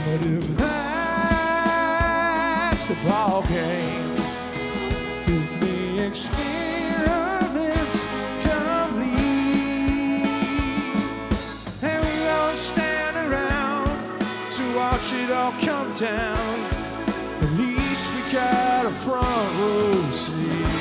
But if that's the ball game, if the experiment's complete, and we won't stand around to watch it all come down, at least we got a front row seat.